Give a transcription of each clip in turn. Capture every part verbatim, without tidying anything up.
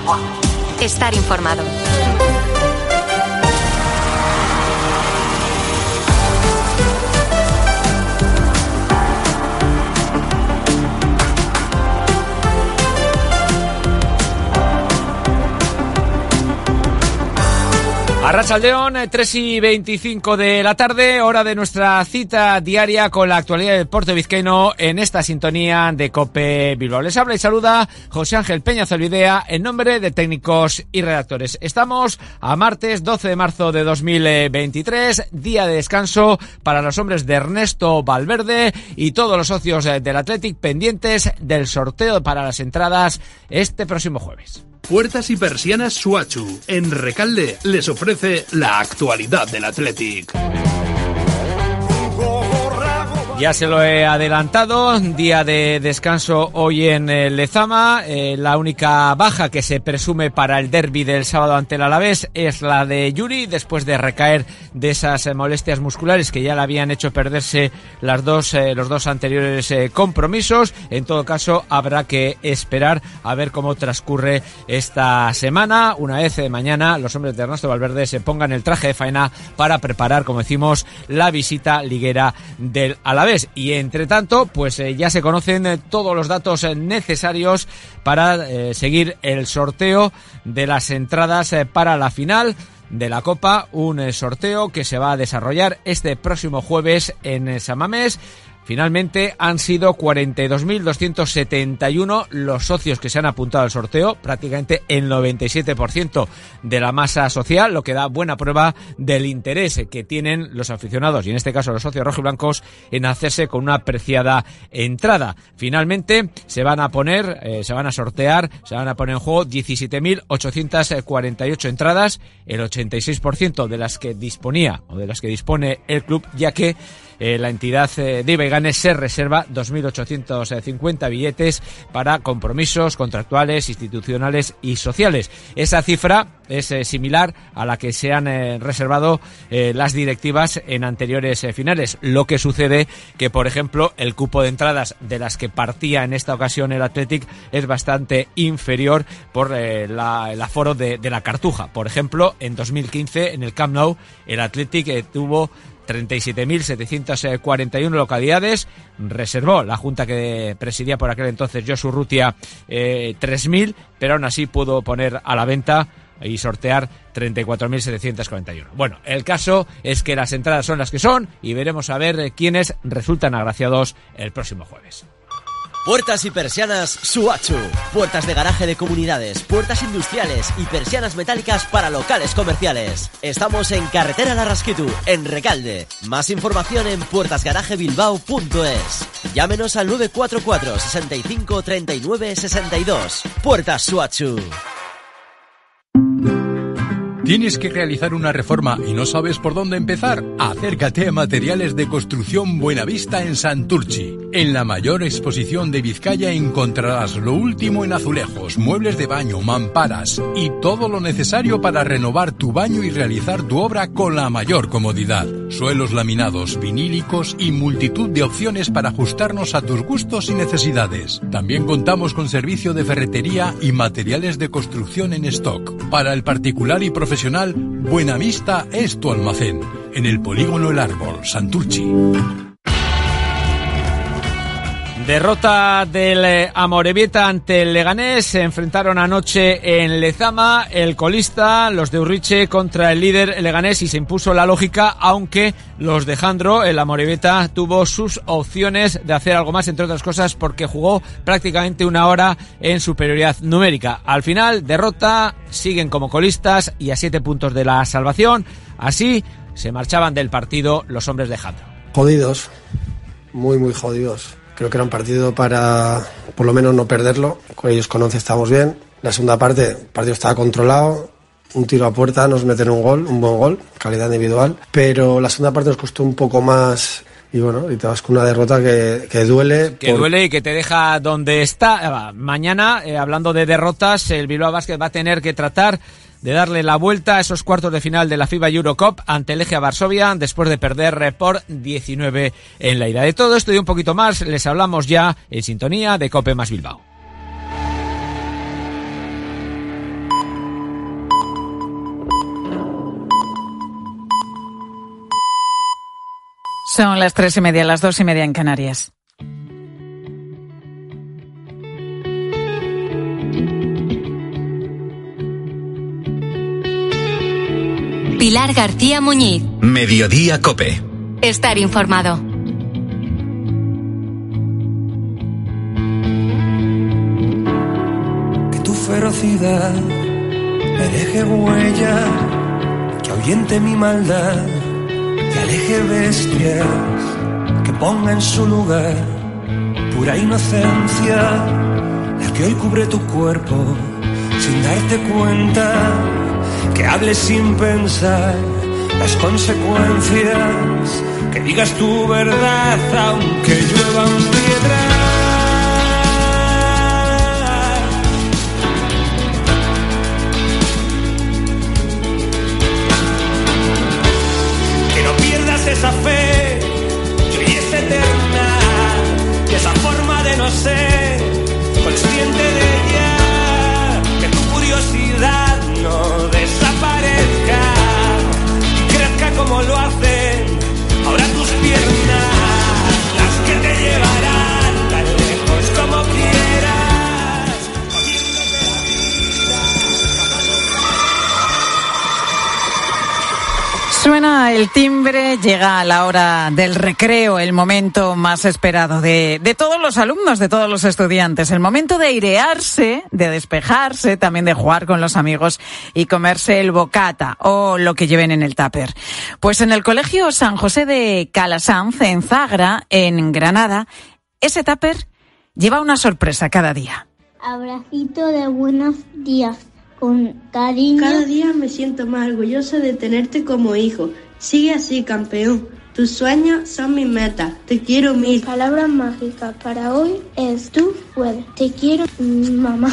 Estar informado. Arratsaldeon, tres y veinticinco de la tarde, hora de nuestra cita diaria con la actualidad del deporte vizcaíno en esta sintonía de COPE Bilbao. Les habla y saluda José Ángel Peña Zalbidea en nombre de técnicos y redactores. Estamos a martes doce de marzo de dos mil veintitrés, día de descanso para los hombres de Ernesto Valverde y todos los socios del Athletic pendientes del sorteo para las entradas este próximo jueves. Puertas y persianas Suachu, en Recalde, les ofrece la actualidad del Athletic. Ya se lo he adelantado, día de descanso hoy en eh, Lezama. Eh, la única baja que se presume para el derbi del sábado ante el Alavés es la de Yuri, después de recaer de esas eh, molestias musculares que ya le habían hecho perderse las dos, eh, los dos anteriores eh, compromisos. En todo caso, habrá que esperar a ver cómo transcurre esta semana. Una vez eh, mañana los hombres de Ernesto Valverde se pongan el traje de faena para preparar, como decimos, la visita liguera del Alavés. Y entre tanto, pues eh, ya se conocen eh, todos los datos eh, necesarios para eh, seguir el sorteo de las entradas eh, para la final de la Copa, un eh, sorteo que se va a desarrollar este próximo jueves en eh, San Mamés. Finalmente han sido cuarenta y dos mil doscientos setenta y uno los socios que se han apuntado al sorteo, prácticamente el noventa y siete por ciento de la masa social, lo que da buena prueba del interés que tienen los aficionados, y en este caso los socios rojiblancos, en hacerse con una apreciada entrada. Finalmente se van a poner, eh, se van a sortear, se van a poner en juego diecisiete mil ochocientas cuarenta y ocho entradas, el ochenta y seis por ciento de las que disponía o de las que dispone el club, ya que Eh, la entidad eh, de Ibaiganes se reserva dos mil ochocientos cincuenta billetes para compromisos contractuales, institucionales y sociales. Esa cifra es eh, similar a la que se han eh, reservado eh, las directivas en anteriores eh, finales. Lo que sucede que, por ejemplo, el cupo de entradas de las que partía en esta ocasión el Athletic es bastante inferior por eh, la, el aforo de, de la Cartuja. Por ejemplo, en dos mil quince, en el Camp Nou, el Athletic eh, tuvo treinta y siete mil setecientas cuarenta y uno localidades, reservó la junta que presidía por aquel entonces Josu Urrutia eh, tres mil, pero aún así pudo poner a la venta y sortear treinta y cuatro mil setecientos cuarenta y uno. Bueno, el caso es que las entradas son las que son y veremos a ver quiénes resultan agraciados el próximo jueves. Puertas y persianas Suachu. Puertas de garaje de comunidades, puertas industriales y persianas metálicas para locales comerciales. Estamos en Carretera Larrasquitu, en Recalde. Más información en puertas garaje bilbao punto es. Llámenos al nueve cuatro cuatro, sesenta y cinco, treinta y nueve, sesenta y dos. Puertas Suachu. ¿Tienes que realizar una reforma y no sabes por dónde empezar? Acércate a Materiales de Construcción Buenavista en Santurchi. En la mayor exposición de Vizcaya encontrarás lo último en azulejos, muebles de baño, mamparas y todo lo necesario para renovar tu baño y realizar tu obra con la mayor comodidad. Suelos laminados, vinílicos y multitud de opciones para ajustarnos a tus gustos y necesidades. También contamos con servicio de ferretería y materiales de construcción en stock. Para el particular y profesional, Buenavista es tu almacén. En el Polígono El Árbol, Santurchi. Derrota del Amorebieta ante el Leganés. Se enfrentaron anoche en Lezama el colista, los de Urriche, contra el líder Leganés, y se impuso la lógica, aunque los de Jandro, el Amorebieta, tuvo sus opciones de hacer algo más, entre otras cosas porque jugó prácticamente una hora en superioridad numérica. Al final, derrota, siguen como colistas y a siete puntos de la salvación. Así se marchaban del partido los hombres de Jandro. Jodidos, muy muy jodidos. Creo que era un partido para, por lo menos, no perderlo. Con ellos con once estábamos bien. La segunda parte, el partido estaba controlado. Un tiro a puerta, nos meten un gol, un buen gol, calidad individual. Pero la segunda parte nos costó un poco más. Y bueno, y te vas con una derrota que, que duele. Que por... duele y que te deja donde está. Mañana, eh, hablando de derrotas, el Bilbao Basket va a tener que tratar de darle la vuelta a esos cuartos de final de la FIBA Eurocup ante el Legia Varsovia, después de perder por diecinueve en la ida. De todo esto y un poquito más les hablamos ya en sintonía de COPE más Bilbao. Son las tres y media, las dos y media en Canarias. Pilar García Muñiz. Mediodía COPE. Estar informado. Que tu ferocidad me deje huella, que ahuyente mi maldad, que aleje bestias, que ponga en su lugar pura inocencia, la que hoy cubre tu cuerpo sin darte cuenta, que hables sin pensar las consecuencias, que digas tu verdad aunque lluevan piedras. Que no pierdas esa fe, que hoy es eterna, y esa forma de no ser consciente de ella, que tu curiosidad no desaparezca y crezca como lo hacen ahora tus piernas, las que te llevarán tan lejos como quieras, cogiéndote la vida. Suena el timbre, llega la hora del recreo, el momento más esperado de, de todos los alumnos, de todos los estudiantes, el momento de airearse, de despejarse, también de jugar con los amigos y comerse el bocata o lo que lleven en el tupper. Pues en el Colegio San José de Calasanz, en Zagra, en Granada, ese tupper lleva una sorpresa cada día. Abracito de buenos días. Con cariño. Cada día me siento más orgulloso de tenerte como hijo. Sigue así, campeón. Tus sueños son mis metas. Te quiero mil. Mi palabra mágica para hoy es tú puedes. Te quiero, mamá.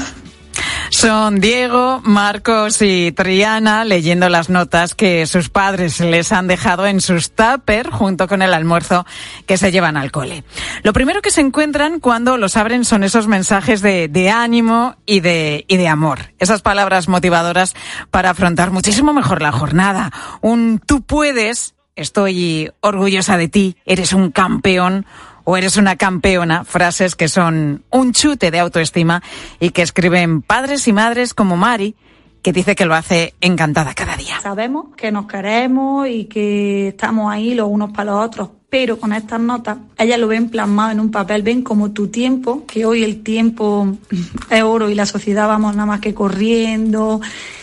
Son Diego, Marcos y Triana leyendo las notas que sus padres les han dejado en sus tupper junto con el almuerzo que se llevan al cole. Lo primero que se encuentran cuando los abren son esos mensajes de, de ánimo y de, y de amor. Esas palabras motivadoras para afrontar muchísimo mejor la jornada. Un tú puedes, estoy orgullosa de ti, eres un campeón o eres una campeona, frases que son un chute de autoestima y que escriben padres y madres como Mari, que dice que lo hace encantada cada día. Sabemos que nos queremos y que estamos ahí los unos para los otros, pero con estas notas ellas lo ven plasmado en un papel, ven como tu tiempo, que hoy el tiempo es oro y la sociedad vamos nada más que corriendo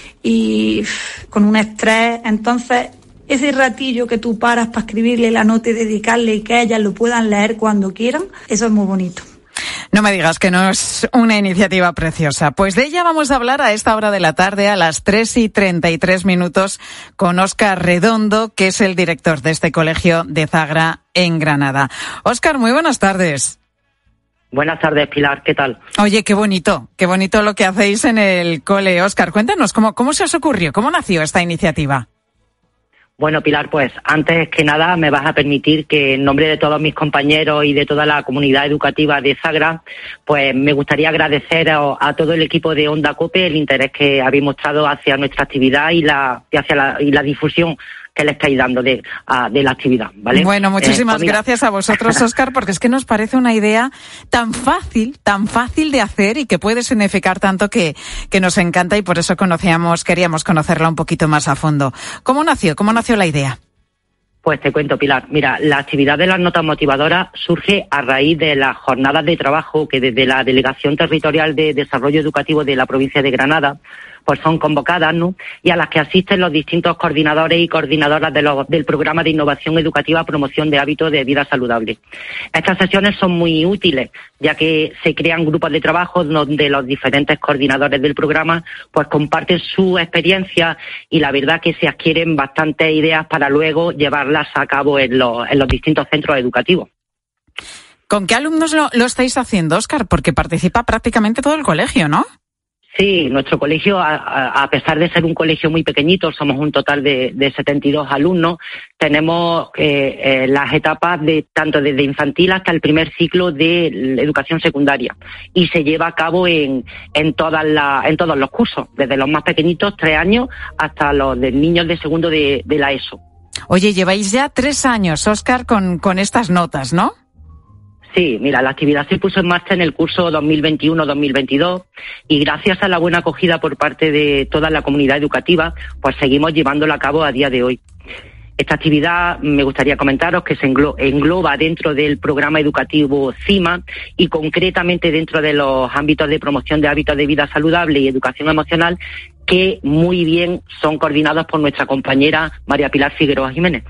y con un estrés, entonces ese ratillo que tú paras para escribirle la nota y dedicarle y que ellas lo puedan leer cuando quieran, eso es muy bonito. No me digas que no es una iniciativa preciosa. Pues de ella vamos a hablar a esta hora de la tarde, a las tres y treinta y tres minutos, con Óscar Redondo, que es el director de este colegio de Zagra en Granada. Óscar, muy buenas tardes. Buenas tardes, Pilar, ¿qué tal? Oye, qué bonito, qué bonito lo que hacéis en el cole. Óscar, cuéntanos, ¿cómo, cómo se os ocurrió? ¿Cómo nació esta iniciativa? Bueno, Pilar, pues antes que nada me vas a permitir que en nombre de todos mis compañeros y de toda la comunidad educativa de Zagra, pues me gustaría agradecer a, a todo el equipo de Onda COPE el interés que habéis mostrado hacia nuestra actividad y la, y hacia la, y la difusión que le estáis dando de, a, de la actividad, ¿vale? Bueno, muchísimas eh, pues gracias a vosotros, Óscar, porque es que nos parece una idea tan fácil, tan fácil de hacer y que puede significar tanto que, que nos encanta y por eso conocíamos, queríamos conocerla un poquito más a fondo. ¿Cómo nació? ¿Cómo nació la idea? Pues te cuento, Pilar. Mira, la actividad de las notas motivadoras surge a raíz de las jornadas de trabajo que desde la Delegación Territorial de Desarrollo Educativo de la provincia de Granada pues son convocadas, ¿no? Y a las que asisten los distintos coordinadores y coordinadoras de los, del programa de innovación educativa Promoción de Hábitos de Vida Saludable. Estas sesiones son muy útiles, ya que se crean grupos de trabajo donde los diferentes coordinadores del programa pues comparten su experiencia y la verdad que se adquieren bastantes ideas para luego llevarlas a cabo en los, en los distintos centros educativos. ¿Con qué alumnos lo, lo estáis haciendo, Óscar? Porque participa prácticamente todo el colegio, ¿no? Sí, nuestro colegio, a, a pesar de ser un colegio muy pequeñito, somos un total de, de setenta y dos alumnos, tenemos eh, eh, las etapas de tanto desde infantil hasta el primer ciclo de educación secundaria y se lleva a cabo en, en, todas la, en todos los cursos, desde los más pequeñitos, tres años, hasta los de niños de segundo de, de la ESO. Oye, lleváis ya tres años, Óscar, con, con estas notas, ¿no? Sí, mira, la actividad se puso en marcha en el curso dos mil veintiuno dos mil veintidós y gracias a la buena acogida por parte de toda la comunidad educativa, pues seguimos llevándola a cabo a día de hoy. Esta actividad, me gustaría comentaros que se englo- engloba dentro del programa educativo CIMA y concretamente dentro de los ámbitos de promoción de hábitos de vida saludable y educación emocional, que muy bien son coordinados por nuestra compañera María Pilar Figueroa Jiménez.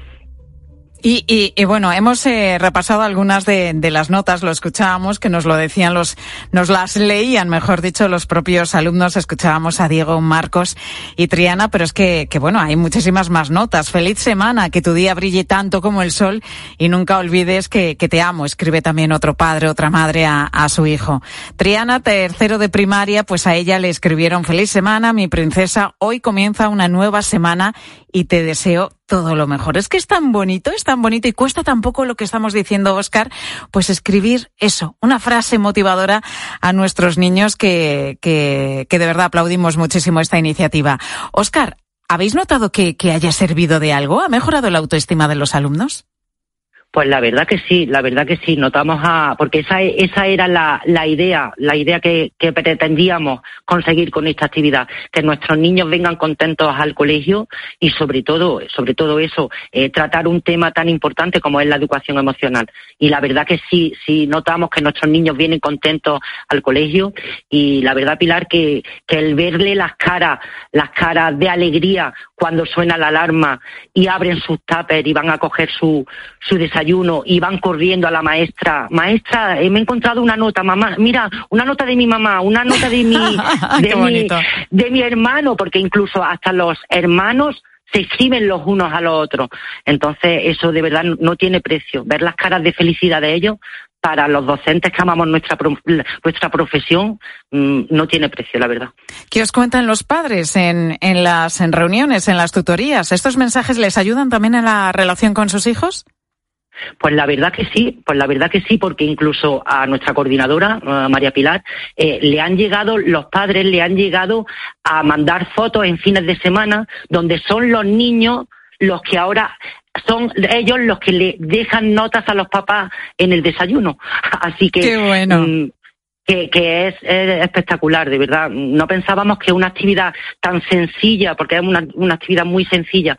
Y, y, y bueno, hemos eh, repasado algunas de, de las notas, lo escuchábamos, que nos lo decían los, nos las leían, mejor dicho, los propios alumnos. Escuchábamos a Diego, Marcos y Triana, pero es que, que bueno, hay muchísimas más notas. Feliz semana, que tu día brille tanto como el sol y nunca olvides que, que te amo. Escribe también otro padre, otra madre a, a su hijo. Triana, tercero de primaria, pues a ella le escribieron: feliz semana, mi princesa, hoy comienza una nueva semana y te deseo todo lo mejor. Es que es tan bonito, es tan bonito y cuesta tan poco lo que estamos diciendo, Óscar, pues escribir eso, una frase motivadora a nuestros niños que, que, que de verdad aplaudimos muchísimo esta iniciativa. Óscar, ¿habéis notado que, que haya servido de algo? ¿Ha mejorado la autoestima de los alumnos? Pues la verdad que sí, la verdad que sí, notamos a, porque esa esa era la, la idea, la idea que, que pretendíamos conseguir con esta actividad, que nuestros niños vengan contentos al colegio y sobre todo, sobre todo eso, eh, tratar un tema tan importante como es la educación emocional. Y la verdad que sí, sí notamos que nuestros niños vienen contentos al colegio y la verdad, Pilar, que, que el verle las caras, las caras de alegría cuando suena la alarma y abren sus tuppers y van a coger su, su desayuno y van corriendo a la maestra. Maestra, eh, me he encontrado una nota, mamá. Mira, una nota de mi mamá, una nota de mi, de mi, de mi hermano, porque incluso hasta los hermanos se escriben los unos a los otros. Entonces, eso de verdad no tiene precio. Ver las caras de felicidad de ellos, para los docentes que amamos nuestra nuestra profesión, mmm, no tiene precio, la verdad. ¿Qué os cuentan los padres en, en las en reuniones, en las tutorías? ¿Estos mensajes les ayudan también en la relación con sus hijos? Pues la verdad que sí, pues la verdad que sí, porque incluso a nuestra coordinadora, a María Pilar, eh, le han llegado, los padres le han llegado a mandar fotos en fines de semana donde son los niños los que ahora son ellos los que le dejan notas a los papás en el desayuno. Así que qué bueno. Mmm, que, que es, es espectacular, de verdad. No pensábamos que una actividad tan sencilla, porque es una, una actividad muy sencilla,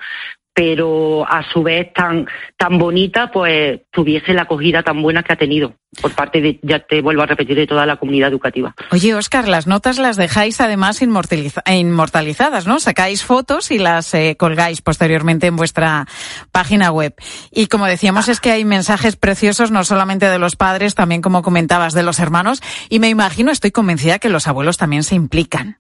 pero a su vez tan tan bonita, pues tuviese la acogida tan buena que ha tenido por parte de, ya te vuelvo a repetir, de toda la comunidad educativa. Oye, Óscar, las notas las dejáis además inmortaliza- inmortalizadas, ¿no? Sacáis fotos y las eh, colgáis posteriormente en vuestra página web. Y como decíamos, es que hay mensajes preciosos, no solamente de los padres, también, como comentabas, de los hermanos, y me imagino, estoy convencida que los abuelos también se implican.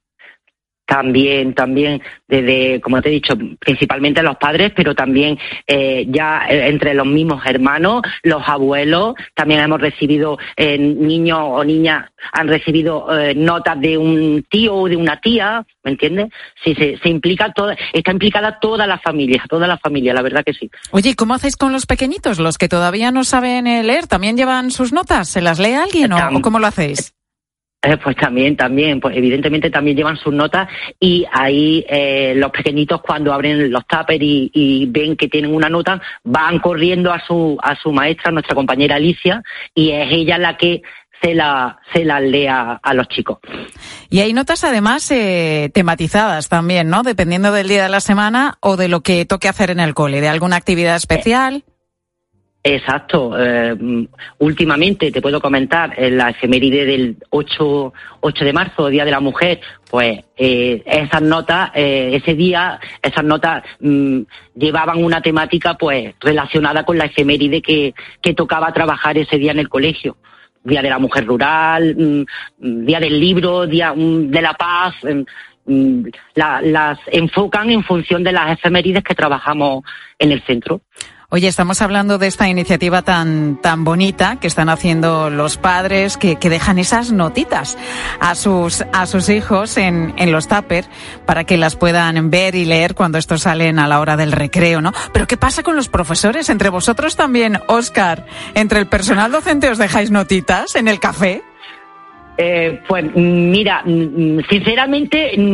También, también, desde, como te he dicho, principalmente los padres, pero también eh, ya eh, entre los mismos hermanos, los abuelos, también hemos recibido, eh, niños o niñas han recibido eh, notas de un tío o de una tía, ¿me entiendes? Sí, se, se implica toda, está implicada toda la familia, toda la familia, la verdad que sí. Oye, ¿y cómo hacéis con los pequeñitos, los que todavía no saben leer? ¿También llevan sus notas? ¿Se las lee alguien o, o cómo lo hacéis? Eh, pues también, también, pues evidentemente también llevan sus notas y ahí eh, los pequeñitos cuando abren los tuppers y, y ven que tienen una nota, van corriendo a su a su maestra, nuestra compañera Alicia, y es ella la que se la se las lee a, a los chicos. Y hay notas además eh, tematizadas también, ¿no? Dependiendo del día de la semana o de lo que toque hacer en el cole, de alguna actividad especial. Eh. Exacto. Eh, últimamente te puedo comentar en la efeméride del ocho de marzo, Día de la Mujer, pues eh, esas notas, eh, ese día, esas notas mmm, llevaban una temática pues relacionada con la efeméride que, que tocaba trabajar ese día en el colegio. Día de la Mujer Rural, mmm, Día del Libro, Día mmm, de la Paz. Mmm, la, las enfocan en función de las efemérides que trabajamos en el centro. Oye, estamos hablando de esta iniciativa tan tan bonita que están haciendo los padres, que, que dejan esas notitas a sus a sus hijos en, en los tuppers para que las puedan ver y leer cuando estos salen a la hora del recreo, ¿no? Pero ¿qué pasa con los profesores? ¿Entre vosotros también, Óscar? ¿Entre el personal docente os dejáis notitas en el café? Eh, pues mira, sinceramente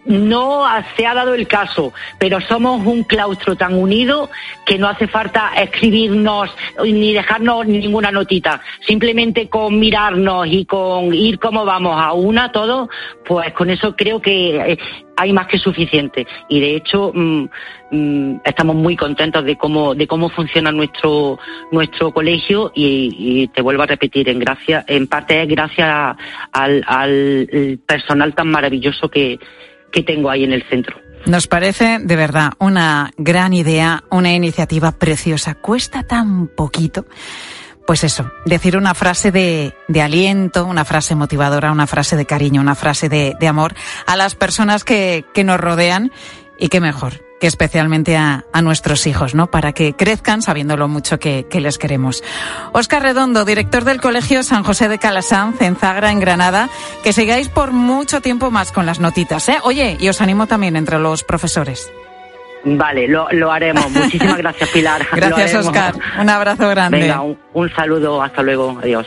no se ha dado el caso, pero somos un claustro tan unido que no hace falta escribirnos ni dejarnos ninguna notita. Simplemente con mirarnos y con ir como vamos a una todos, pues con eso creo que hay más que suficiente. Y de hecho mmm, mmm, estamos muy contentos de cómo de cómo funciona nuestro nuestro colegio y, y te vuelvo a repetir, en gracias en parte es gracias al, al personal tan maravilloso que que tengo ahí en el centro. Nos parece, de verdad, una gran idea, una iniciativa preciosa. Cuesta tan poquito. Pues eso, decir una frase de, de aliento, una frase motivadora, una frase de cariño, una frase de, de amor a las personas que, que nos rodean, y qué mejor que especialmente a, a nuestros hijos, ¿no? Para que crezcan sabiendo lo mucho que, que les queremos. Óscar Redondo, director del Colegio San José de Calasanz, en Zagra, en Granada, que sigáis por mucho tiempo más con las notitas, ¿eh? Oye, y os animo también entre los profesores. Vale, lo, lo haremos. Muchísimas gracias, Pilar. Gracias, Óscar. Un abrazo grande. Venga, un, un saludo. Hasta luego. Adiós.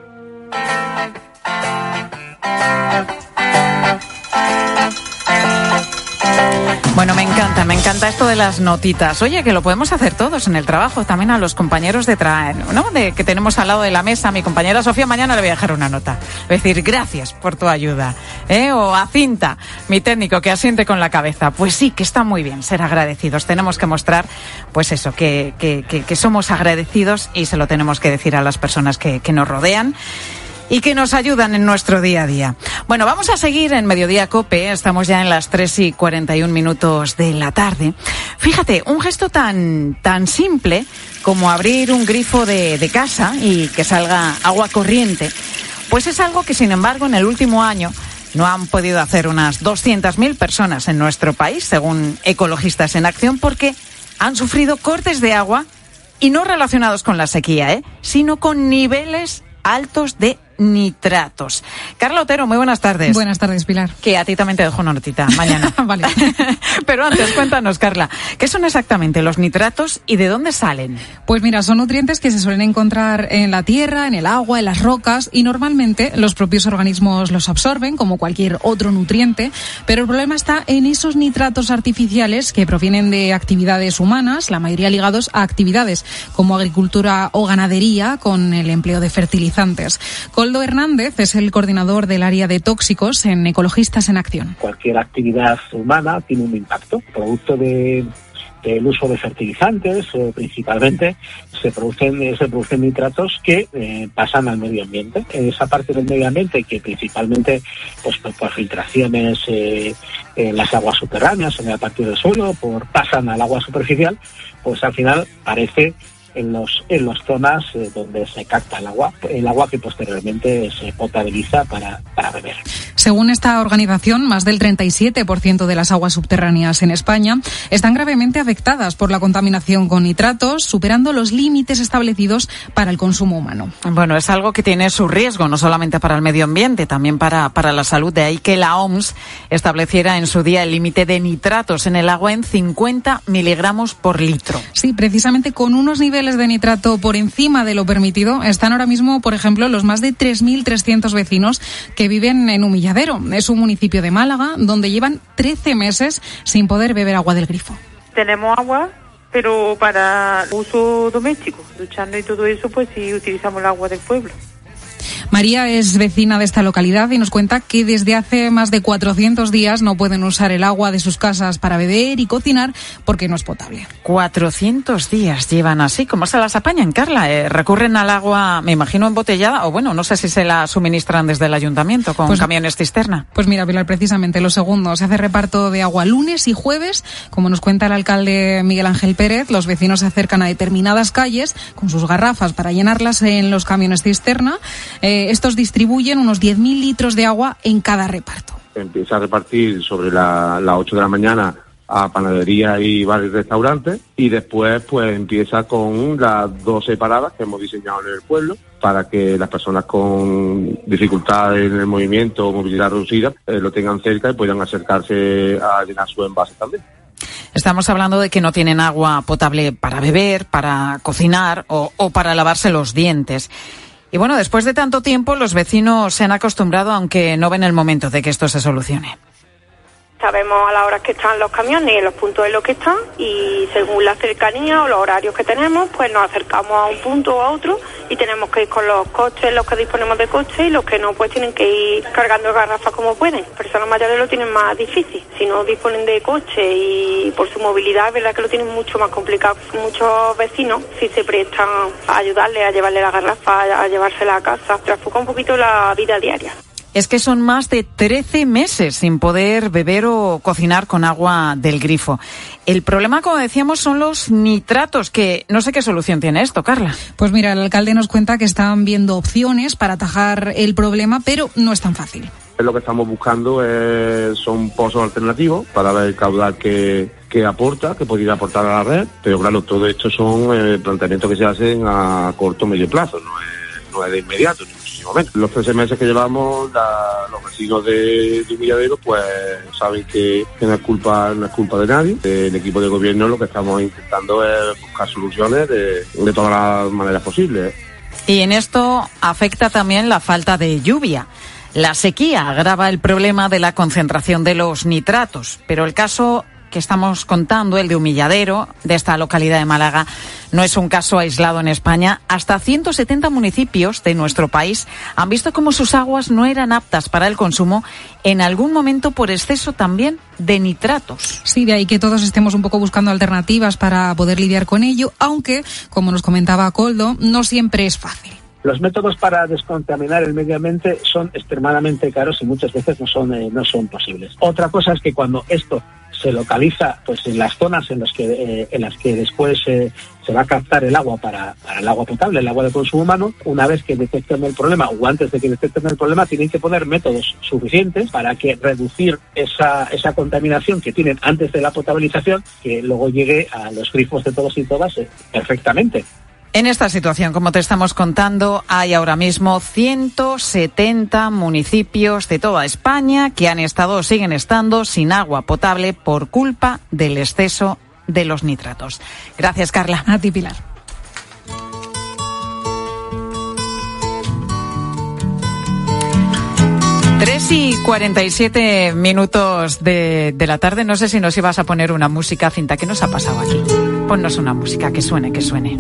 Bueno, me encanta, me encanta esto de las notitas. Oye, que lo podemos hacer todos en el trabajo, también a los compañeros de traer, ¿no? De que tenemos al lado de la mesa. Mi compañera Sofía, mañana le voy a dejar una nota. Voy a decir, gracias por tu ayuda. ¿Eh? O a Cinta, mi técnico, que asiente con la cabeza. Pues sí, que está muy bien ser agradecidos. Tenemos que mostrar, pues eso, que, que, que, que somos agradecidos, y se lo tenemos que decir a las personas que, que nos rodean y que nos ayudan en nuestro día a día. Bueno, vamos a seguir en Mediodía COPE. Estamos ya en las tres y cuarenta y un minutos de la tarde. Fíjate, un gesto tan, tan simple como abrir un grifo de, de casa y que salga agua corriente, pues es algo que, sin embargo, en el último año no han podido hacer unas doscientas mil personas en nuestro país, según Ecologistas en Acción, porque han sufrido cortes de agua, y no relacionados con la sequía, ¿eh? sino con niveles altos de nitratos. Carla Otero, muy buenas tardes. Buenas tardes, Pilar. Que a ti también te dejo una notita mañana. Vale. Pero antes, cuéntanos, Carla, ¿qué son exactamente los nitratos y de dónde salen? Pues mira, son nutrientes que se suelen encontrar en la tierra, en el agua, en las rocas, y normalmente los propios organismos los absorben como cualquier otro nutriente, pero el problema está en esos nitratos artificiales que provienen de actividades humanas, la mayoría ligados a actividades como agricultura o ganadería, con el empleo de fertilizantes. Coldo Hernández es el coordinador del área de tóxicos en Ecologistas en Acción. Cualquier actividad humana tiene un impacto, producto de del uso de fertilizantes, eh, principalmente se producen se producen nitratos que eh, pasan al medio ambiente. Esa parte del medio ambiente que principalmente pues por, por filtraciones eh, en las aguas subterráneas, en la parte del suelo, por pasan al agua superficial, pues al final parece en los en las zonas eh, donde se capta el agua, el agua que posteriormente se potabiliza para, para beber. Según esta organización, más del treinta y siete por ciento de las aguas subterráneas en España están gravemente afectadas por la contaminación con nitratos, superando los límites establecidos para el consumo humano. Bueno, es algo que tiene su riesgo, no solamente para el medio ambiente, también para, para la salud. De ahí que la O M S estableciera en su día el límite de nitratos en el agua en cincuenta miligramos por litro. Sí, precisamente con unos niveles de nitrato por encima de lo permitido están ahora mismo, por ejemplo, los más de tres mil trescientos vecinos que viven en Humilladero. Es un municipio de Málaga donde llevan trece meses sin poder beber agua del grifo. Tenemos agua, pero para uso doméstico, duchando y todo eso, pues sí utilizamos el agua del pueblo. María es vecina de esta localidad y nos cuenta que desde hace más de cuatrocientos días no pueden usar el agua de sus casas para beber y cocinar porque no es potable. cuatrocientos días llevan así. ¿Cómo se las apañan, Carla? Eh, ¿Recurren al agua, me imagino, embotellada? O bueno, no sé si se la suministran desde el ayuntamiento con pues, camiones cisterna. Pues mira, Pilar, precisamente lo segundo. Se hace reparto de agua lunes y jueves. Como nos cuenta el alcalde Miguel Ángel Pérez, los vecinos se acercan a determinadas calles con sus garrafas para llenarlas en los camiones cisterna. Eh, estos distribuyen unos diez mil litros de agua en cada reparto. Empieza a repartir sobre las la ocho de la mañana a panadería y bares y restaurantes, y después pues empieza con las doce paradas que hemos diseñado en el pueblo para que las personas con dificultades en el movimiento o movilidad reducida eh, lo tengan cerca y puedan acercarse a llenar su envase también. Estamos hablando de que no tienen agua potable para beber, para cocinar o, o para lavarse los dientes. Y bueno, después de tanto tiempo, los vecinos se han acostumbrado, aunque no ven el momento de que esto se solucione. Sabemos a las horas que están los camiones y en los puntos en los que están, y según la cercanía o los horarios que tenemos, pues nos acercamos a un punto o a otro y tenemos que ir con los coches, los que disponemos de coches, y los que no, pues tienen que ir cargando garrafas como pueden. Personas mayores lo tienen más difícil. Si no disponen de coche y por su movilidad, es verdad que lo tienen mucho más complicado. Muchos vecinos sí se prestan a ayudarle, a llevarle la garrafa, a llevársela a casa. Trastoca un poquito la vida diaria. Es que son más de trece meses sin poder beber o cocinar con agua del grifo. El problema, como decíamos, son los nitratos, que no sé qué solución tiene esto, Carla. Pues mira, el alcalde nos cuenta que están viendo opciones para atajar el problema, pero no es tan fácil. Lo que estamos buscando es, son pozos alternativos para ver el caudal que, que aporta, que podría aportar a la red, pero claro, todo esto son eh, planteamientos que se hacen a corto o medio plazo, no es, no es de inmediato. Los trece meses que llevamos, la, los vecinos de, de Humilladero pues saben que, que no es culpa no es culpa de nadie. El equipo de gobierno lo que estamos intentando es buscar soluciones de, de todas las maneras posibles. Y en esto afecta también la falta de lluvia. La sequía agrava el problema de la concentración de los nitratos, pero el caso que estamos contando, el de Humilladero, de esta localidad de Málaga, no es un caso aislado en España. Hasta ciento setenta municipios de nuestro país han visto cómo sus aguas no eran aptas para el consumo, en algún momento por exceso también de nitratos. Sí, de ahí que todos estemos un poco buscando alternativas para poder lidiar con ello, aunque, como nos comentaba Koldo, no siempre es fácil. Los métodos para descontaminar el medio ambiente son extremadamente caros y muchas veces no son eh, no son posibles. Otra cosa es que cuando esto se localiza pues en las zonas en las que eh, en las que después eh, se va a captar el agua para, para el agua potable, el agua de consumo humano, una vez que detecten el problema o antes de que detecten el problema, tienen que poner métodos suficientes para que reducir esa esa contaminación que tienen antes de la potabilización, que luego llegue a los grifos de todos y todas eh, perfectamente. En esta situación, como te estamos contando, hay ahora mismo ciento setenta municipios de toda España que han estado o siguen estando sin agua potable por culpa del exceso de los nitratos. Gracias, Carla. A ti, Pilar. Tres y cuarenta y siete minutos de, de la tarde. No sé si nos ibas a poner una música, Cinta. ¿Qué nos ha pasado aquí? Ponnos una música, que suene, que suene.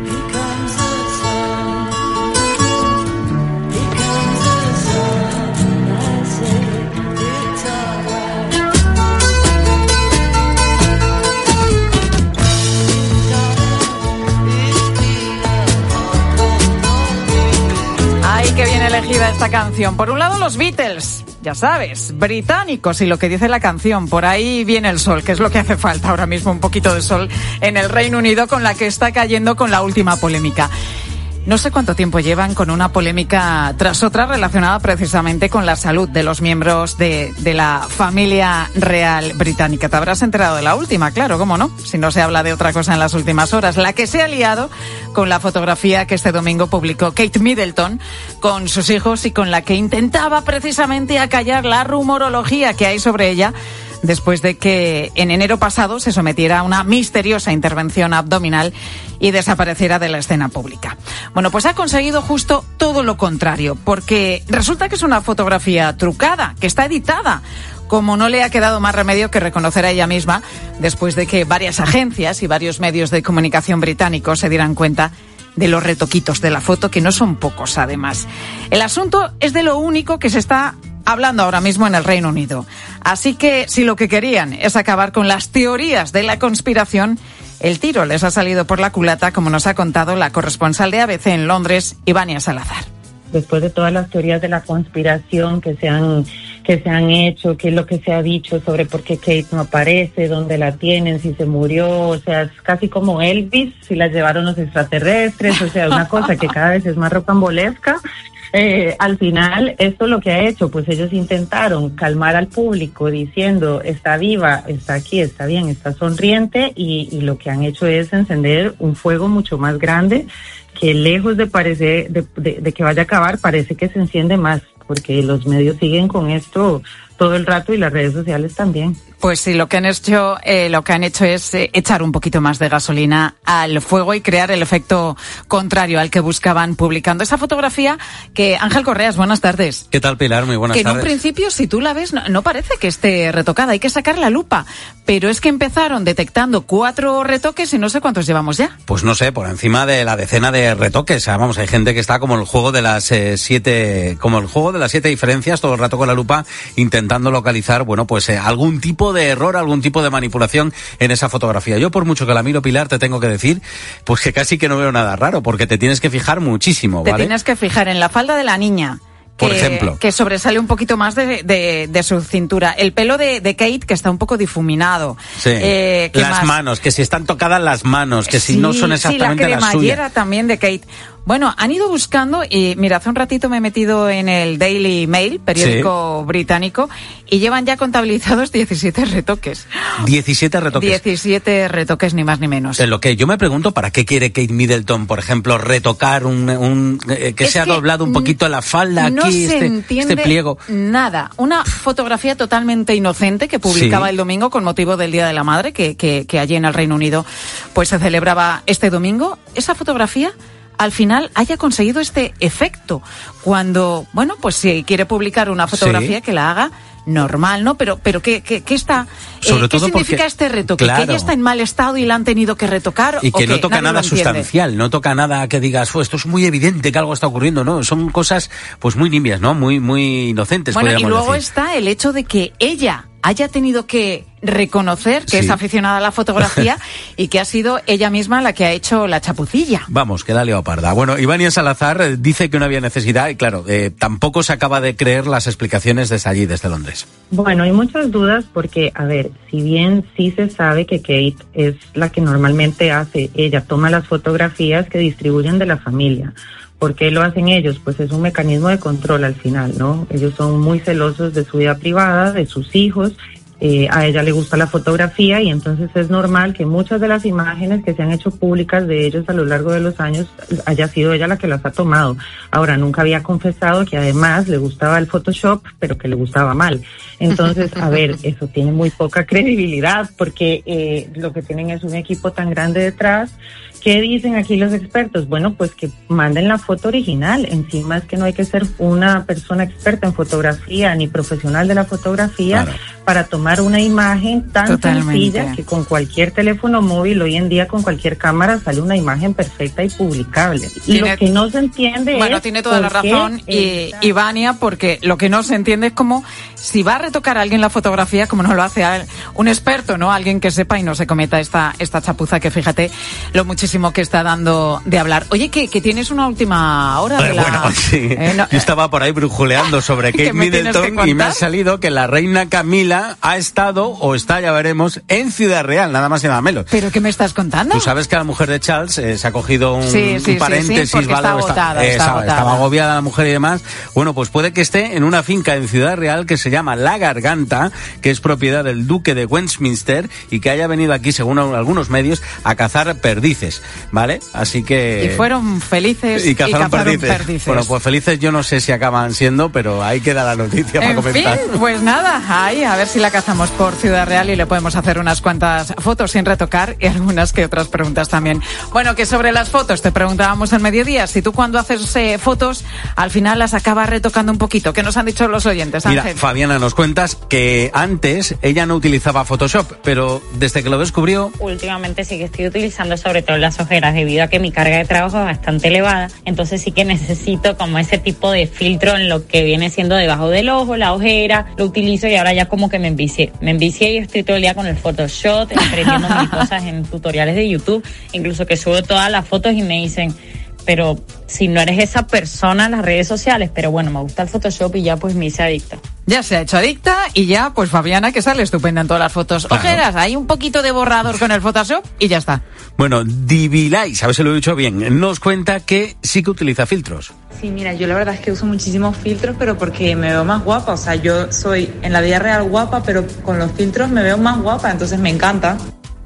Qué bien elegida esta canción. Por un lado, los Beatles, ya sabes, británicos, y lo que dice la canción, por ahí viene el sol, que es lo que hace falta ahora mismo, un poquito de sol en el Reino Unido, con la que está cayendo con la última polémica. No sé cuánto tiempo llevan con una polémica tras otra relacionada precisamente con la salud de los miembros de, de la familia real británica. Te habrás enterado de la última, claro, ¿cómo no? Si no se habla de otra cosa en las últimas horas. La que se ha liado con la fotografía que este domingo publicó Kate Middleton con sus hijos y con la que intentaba precisamente acallar la rumorología que hay sobre ella, después de que en enero pasado se sometiera a una misteriosa intervención abdominal y desapareciera de la escena pública. Bueno, pues ha conseguido justo todo lo contrario, porque resulta que es una fotografía trucada, que está editada, como no le ha quedado más remedio que reconocer a ella misma, después de que varias agencias y varios medios de comunicación británicos se dieran cuenta de los retoquitos de la foto, que no son pocos además. El asunto es de lo único que se está hablando ahora mismo en el Reino Unido. Así que si lo que querían es acabar con las teorías de la conspiración, el tiro les ha salido por la culata, como nos ha contado la corresponsal de A B C en Londres, Ivania Salazar. Después de todas las teorías de la conspiración que se han que se han hecho, qué es lo que se ha dicho sobre por qué Kate no aparece, dónde la tienen, si se murió, o sea, es casi como Elvis, si la llevaron los extraterrestres, o sea, una cosa que cada vez es más rocambolesca. Eh, al final, esto lo que ha hecho, pues ellos intentaron calmar al público diciendo, está viva, está aquí, está bien, está sonriente, y, y lo que han hecho es encender un fuego mucho más grande, que lejos de parecer, de, de, de que vaya a acabar, parece que se enciende más, porque los medios siguen con esto todo el rato y las redes sociales también. Pues sí, lo que han hecho, eh, lo que han hecho es eh, echar un poquito más de gasolina al fuego y crear el efecto contrario al que buscaban publicando esa fotografía que, Ángel Correas, buenas tardes. ¿Qué tal, Pilar? Muy buenas que tardes. Que en un principio, si tú la ves, no, no parece que esté retocada, hay que sacar la lupa. Pero es que empezaron detectando cuatro retoques y no sé cuántos llevamos ya. Pues no sé, por encima de la decena de retoques. O sea, vamos, hay gente que está como el juego de las eh, siete, como el juego de las siete diferencias, todo el rato con la lupa, intentando localizar, bueno, pues eh, algún tipo de error, algún tipo de manipulación en esa fotografía. Yo, por mucho que la miro, Pilar, te tengo que decir, pues que casi que no veo nada raro, porque te tienes que fijar muchísimo, ¿vale? Te tienes que fijar en la falda de la niña. Que, por ejemplo. Que sobresale un poquito más de, de, de su cintura. El pelo de, de Kate, que está un poco difuminado. Sí. Eh, las más? manos, que si están tocadas las manos, que si sí, no son exactamente sí, la las suyas. cremallera también de Kate. Bueno, han ido buscando y mira, hace un ratito me he metido en el Daily Mail, periódico sí. británico, y llevan ya contabilizados diecisiete retoques. diecisiete retoques. diecisiete retoques, ni más ni menos. En lo que yo me pregunto, ¿para qué quiere Kate Middleton, por ejemplo, retocar un, un eh, que es se ha doblado un poquito la falda no aquí, se este, entiende este pliego? Nada. Una fotografía totalmente inocente que publicaba sí. el domingo con motivo del Día de la Madre, que, que, que allí en el Reino Unido pues se celebraba este domingo. Esa fotografía al final haya conseguido este efecto. Cuando, bueno, pues si quiere publicar una fotografía, sí. que la haga normal, ¿no? Pero, pero ¿qué, qué, qué está, Sobre eh, ¿qué todo significa porque, este retoque? claro. ¿Que ella está en mal estado y la han tenido que retocar? Y que ¿o no qué? toca Nadie nada lo entiende. sustancial, no toca nada que digas, esto es muy evidente que algo está ocurriendo, ¿no? Son cosas, pues muy nimias, ¿no? Muy, muy inocentes, bueno, podríamos y luego decir. está el hecho de que ella haya tenido que reconocer que sí. es aficionada a la fotografía y que ha sido ella misma la que ha hecho la chapucilla. Vamos, que la leoparda. Bueno, Ivania Salazar eh, dice que no había necesidad y claro, eh, tampoco se acaba de creer las explicaciones desde allí, desde Londres. Bueno, hay muchas dudas porque, a ver, si bien sí se sabe que Kate es la que normalmente hace, ella toma las fotografías que distribuyen de la familia. ¿Por qué lo hacen ellos? Pues es un mecanismo de control al final, ¿no? Ellos son muy celosos de su vida privada, de sus hijos. Eh, a ella le gusta la fotografía y entonces es normal que muchas de las imágenes que se han hecho públicas de ellos a lo largo de los años haya sido ella la que las ha tomado. Ahora, nunca había confesado que además le gustaba el Photoshop, pero que le gustaba mal. Entonces, a ver, eso tiene muy poca credibilidad porque eh, lo que tienen es un equipo tan grande detrás. ¿Qué dicen aquí los expertos? Bueno, pues que manden la foto original. Encima es que no hay que ser una persona experta en fotografía ni profesional de la fotografía claro. para tomar una imagen tan Totalmente. sencilla que con cualquier teléfono móvil, hoy en día con cualquier cámara sale una imagen perfecta y publicable. Y tiene, lo que no se entiende bueno, es... Bueno, tiene toda la razón, y, Ivania, porque lo que no se entiende es como si va a retocar a alguien la fotografía, como no lo hace un experto, ¿no? Alguien que sepa y no se cometa esta, esta chapuza que fíjate lo muchísimo que está dando de hablar. Oye, que, que tienes una última hora de la... Bueno, sí. Eh, no, Yo estaba por ahí brujuleando sobre Kate Middleton y me ha salido que la reina Camila ha estado, o está, ya veremos, en Ciudad Real, nada más y nada menos. ¿Pero qué me estás contando? Tú sabes que la mujer de Charles eh, se ha cogido un, sí, sí, un paréntesis, sí, sí, ¿vale? Está agotada, está, eh, está estaba, agotada. estaba agobiada la mujer y demás. Bueno, pues puede que esté en una finca en Ciudad Real que se llama La Garganta, que es propiedad del duque de Westminster y que haya venido aquí, según algunos medios, a cazar perdices, ¿vale? Así que... Y fueron felices y cazaron, y cazaron perdices. perdices. Bueno, pues felices yo no sé si acaban siendo, pero ahí queda la noticia para en comentar. Fin, pues nada, ahí a ver si la cazamos por Ciudad Real y le podemos hacer unas cuantas fotos sin retocar y algunas que otras preguntas también. Bueno, que sobre las fotos te preguntábamos al mediodía, si tú cuando haces eh, fotos al final las acabas retocando un poquito. ¿Qué nos han dicho los oyentes, Ángel? Mira, Fabiana, nos cuentas que antes ella no utilizaba Photoshop, pero desde que lo descubrió... Últimamente sí que estoy utilizando sobre todo las ojeras debido a que mi carga de trabajo es bastante elevada, entonces sí que necesito como ese tipo de filtro en lo que viene siendo debajo del ojo, la ojera, lo utilizo y ahora ya como que me envicié, me envicié y estoy todo el día con el Photoshop, aprendiendo mil cosas en tutoriales de YouTube, incluso que subo todas las fotos y me dicen, pero si no eres esa persona en las redes sociales, pero bueno, me gusta el Photoshop y ya pues me hice adicta. Ya se ha hecho adicta y ya, pues Fabiana, que sale estupenda en todas las fotos. Claro. Ojeras, hay un poquito de borrador con el Photoshop y ya está. Bueno, Divilay, ¿sabes si lo he dicho bien? Nos cuenta que sí que utiliza filtros. Sí, mira, yo la verdad es que uso muchísimos filtros, pero porque me veo más guapa. O sea, yo soy en la vida real guapa, pero con los filtros me veo más guapa, entonces me encanta.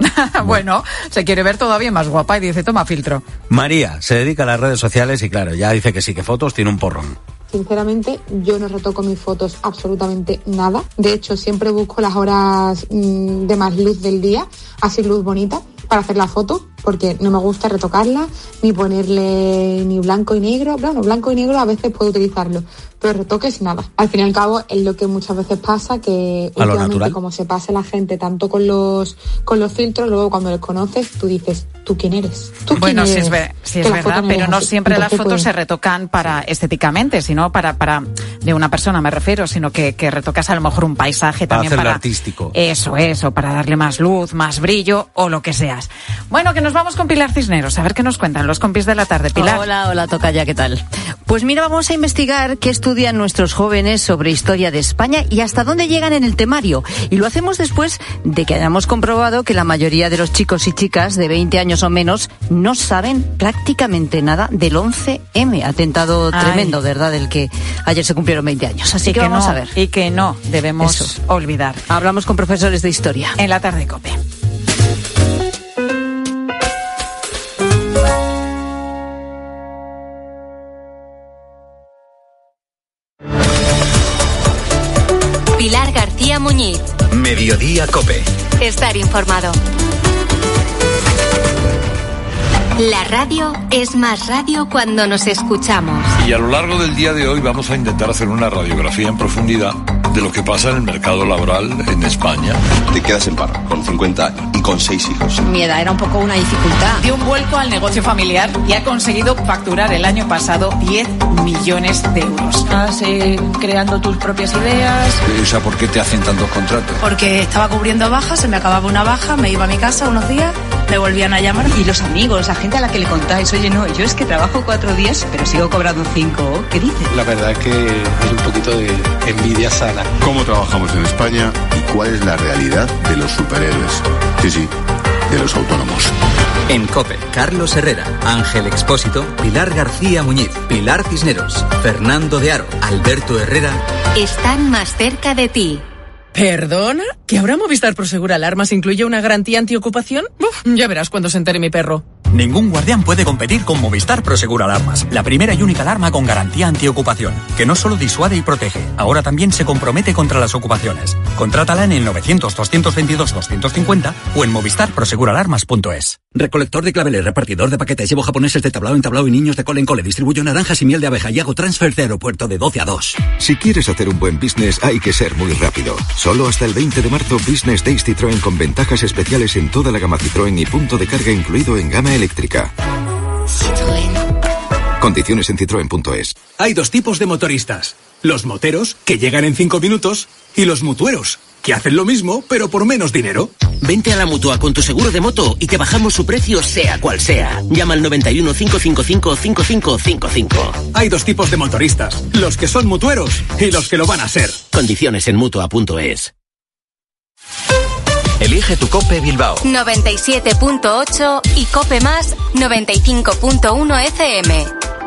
Bueno, se quiere ver todavía más guapa y dice, toma filtro. María se dedica a las redes sociales y claro, ya dice que sí, que fotos tiene un porrón. Sinceramente, yo no retoco mis fotos absolutamente nada. De hecho, siempre busco las horas mmm, de más luz del día, así luz bonita, para hacer la foto, porque no me gusta retocarla, ni ponerle ni blanco y negro. Bueno, blanco y negro a veces puedo utilizarlo, pero retoques nada. Al fin y al cabo es lo que muchas veces pasa, que últimamente como se pasa la gente tanto con los con los filtros, luego cuando los conoces tú dices, ¿tú quién eres? ¿Tú quién bueno, eres? sí es, ver, sí es verdad, pero no siempre Entonces, las fotos pues, se retocan para estéticamente, sino para, para de una persona me refiero, sino que, que retocas a lo mejor un paisaje para también hacerlo para artístico. Eso, eso, para darle más luz, más brillo o lo que seas. Bueno, que nos vamos con Pilar Cisneros, a ver qué nos cuentan los compis de la tarde. Pilar. Hola, hola, tocaya, ¿qué tal? Pues mira, vamos a investigar qué estudian nuestros jóvenes sobre historia de España y hasta dónde llegan en el temario. Y lo hacemos después de que hayamos comprobado que la mayoría de los chicos y chicas de veinte años o menos no saben prácticamente nada del once eme, atentado Ay. tremendo, ¿verdad? Del que ayer se cumplieron veinte años. Así y que, que vamos no, a ver. Y que no debemos Eso. olvidar. Hablamos con profesores de historia. En la tarde COPE. Pilar García Muñiz. Mediodía COPE. Estar informado. La radio es más radio cuando nos escuchamos. Y a lo largo del día de hoy vamos a intentar hacer una radiografía en profundidad de lo que pasa en el mercado laboral en España. Te quedas en paro con cincuenta años y con seis hijos. Mi edad era un poco una dificultad. Dio un vuelco al negocio familiar y ha conseguido facturar el año pasado diez millones de euros. Estás eh, creando tus propias ideas. O sea, ¿por qué te hacen tantos contratos? Porque estaba cubriendo bajas, se me acababa una baja, me iba a mi casa unos días, me volvían a llamar. Y los amigos, la gente a la que le contáis, oye, no, yo es que trabajo cuatro días, pero sigo cobrando cinco. ¿Qué dices? La verdad es que hay un poquito de envidia sana. ¿Cómo trabajamos en España y cuál es la realidad de los superhéroes? Sí, sí, de los autónomos. En COPE, Carlos Herrera, Ángel Expósito, Pilar García Muñiz, Pilar Cisneros, Fernando de Aro, Alberto Herrera. Están más cerca de ti. ¿Perdona? ¿Que ahora Movistar Prosegur Alarmas incluye una garantía antiocupación? Uf, ya verás cuando se entere mi perro. Ningún guardián puede competir con Movistar Prosegur Alarmas, la primera y única alarma con garantía antiocupación, que no solo disuade y protege, ahora también se compromete contra las ocupaciones. Contrátala en el novecientos, doscientos veintidós, doscientos cincuenta o en movistar prosegur alarmas punto es. Recolector de claveles, repartidor de paquetes, llevo japoneses de tablao en tablao y niños de cole en cole, distribuyo naranjas y miel de abeja y hago transfer de aeropuerto de doce a dos. Si quieres hacer un buen business hay que ser muy rápido. Solo hasta el veinte de marzo Business Days Citroën con ventajas especiales en toda la gama Citroën y punto de carga incluido en gama eléctrica. Citroën. Condiciones en citroen punto es. Hay dos tipos de motoristas. Los moteros, que llegan en cinco minutos, y los mutueros, que hacen lo mismo, pero por menos dinero. Vente a la Mutua con tu seguro de moto y te bajamos su precio sea cual sea. Llama al noventa y uno, cinco cinco cinco, cinco cinco cinco cinco. Hay dos tipos de motoristas, los que son mutueros y los que lo van a ser. Condiciones en mutua punto es. Elige tu COPE Bilbao. noventa y siete punto ocho y COPE Más noventa y cinco punto uno F M.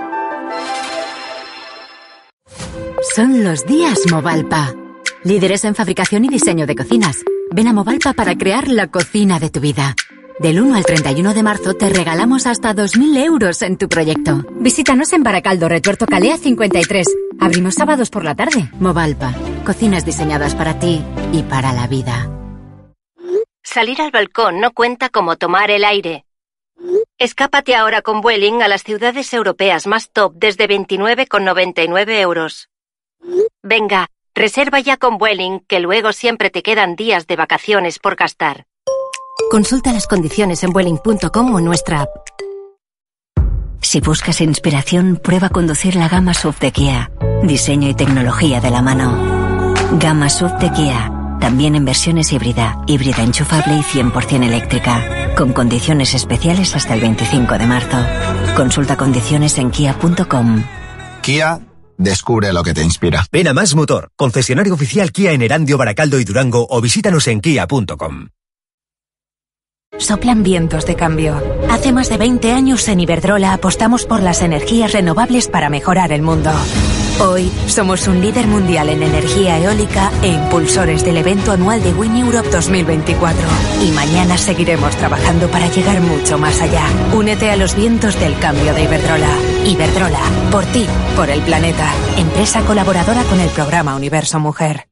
Son los días Movalpa. Líderes en fabricación y diseño de cocinas. Ven a Movalpa para crear la cocina de tu vida. Del uno al treinta y uno de marzo te regalamos hasta dos mil euros en tu proyecto. Visítanos en Baracaldo, Retuerto Calea cincuenta y tres. Abrimos sábados por la tarde. Movalpa. Cocinas diseñadas para ti y para la vida. Salir al balcón no cuenta como tomar el aire. Escápate ahora con Vueling a las ciudades europeas más top desde veintinueve con noventa y nueve euros. Venga, reserva ya con Vueling, que luego siempre te quedan días de vacaciones por gastar. Consulta las condiciones en vueling punto com o en nuestra app. Si buscas inspiración, prueba conducir la gama S U V de Kia. Diseño y tecnología de la mano. Gama S U V de Kia. También en versiones híbrida, híbrida enchufable y cien por ciento eléctrica. Con condiciones especiales hasta el veinticinco de marzo. Consulta condiciones en kia punto com. Kia, descubre lo que te inspira. Ven a Más Motor, concesionario oficial Kia en Erandio, Baracaldo y Durango, o visítanos en kia punto com. Soplan vientos de cambio. Hace más de veinte años en Iberdrola apostamos por las energías renovables para mejorar el mundo. Hoy somos un líder mundial en energía eólica e impulsores del evento anual de Wind Europe dos mil veinticuatro. Y mañana seguiremos trabajando para llegar mucho más allá. Únete a los vientos del cambio de Iberdrola. Iberdrola, por ti, por el planeta. Empresa colaboradora con el programa Universo Mujer.